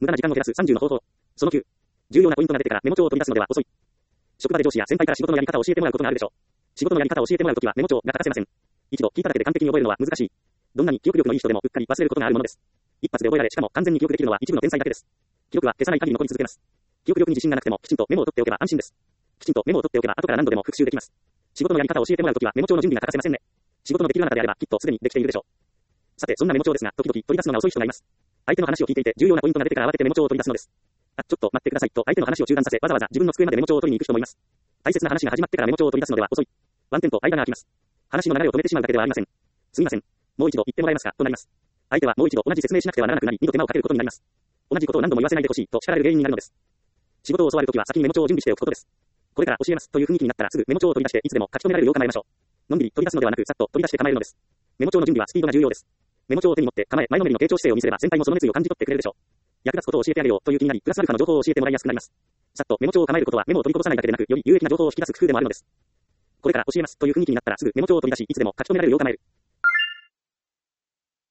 無駄な時間を減らす30の方法。その9。重要なポイントが出てからメモ帳を取り出すのでは遅い。職場で上司や先輩から仕事のやり方を教えてもらうことがあるでしょう。仕事のやり方を教えてもらうときはメモ帳が欠かせません。一度聞いただけで完璧に覚えるのは難しい。どんなに記憶力のいい人でもうっかり忘れることがあるものです。一発で覚えられ、しかも完全に記憶できるのは一部の天才だけです。記録は消さない限り残り続けます。記憶力に自信がなくてもきちんとメモを取っておけば安心です。きちんとメモを取っておけば後から何度でも復習できます。仕事のやり方を教えてもらうときはメモ帳の準備が欠かせませんね。仕事のできるあなたであればきっとすでにできているでしょう。さて、そんなメモ帳ですが、時々取り出すのが遅い人がいます。相手の話を聞いていて重要なポイントが出てから慌ててメモ帳を取り出すのです。あ、ちょっと待ってくださいと相手の話を中断させ、わざわざ自分の机までメモ帳を取りに行く人もいます。大切な話が始まってからメモ帳を取り出すのでは遅い。ワンテンポ間が空きます。話の流れを止めてしまうだけではありません。すみません。もう一度言ってもらえますかとなります。相手はもう一度同じ説明しなくてはならなくなり、二度手間をかけることになります。同じことを何度も言わせないでほしいと叱られる原因になるのです。仕事を教わるときは先にメモ帳を準備しておくことです。これから教えますという雰囲気になったらすぐメモ帳を取り出していつでも書き留められるよう構えましょう。のんびり取り出すのではなくさっと取り出して構えるのです。メモ帳の準備はスピードが重要です。メモ帳を手に持って構え、前のめりの傾聴姿勢を見せれば先輩もその熱意を感じ取ってくれるでしょう。役立つことを教えてあげようという気になり、プラスアルファの情報を教えてもらいやすくなります。さっとメモ帳を構えることはメモを取りこぼさないだけでなく、より有益な情報を引き出す工夫でもあるのです。これから教えますという雰囲気になったらすぐメモ帳を取り出し、いつでも書き留められるよう構える。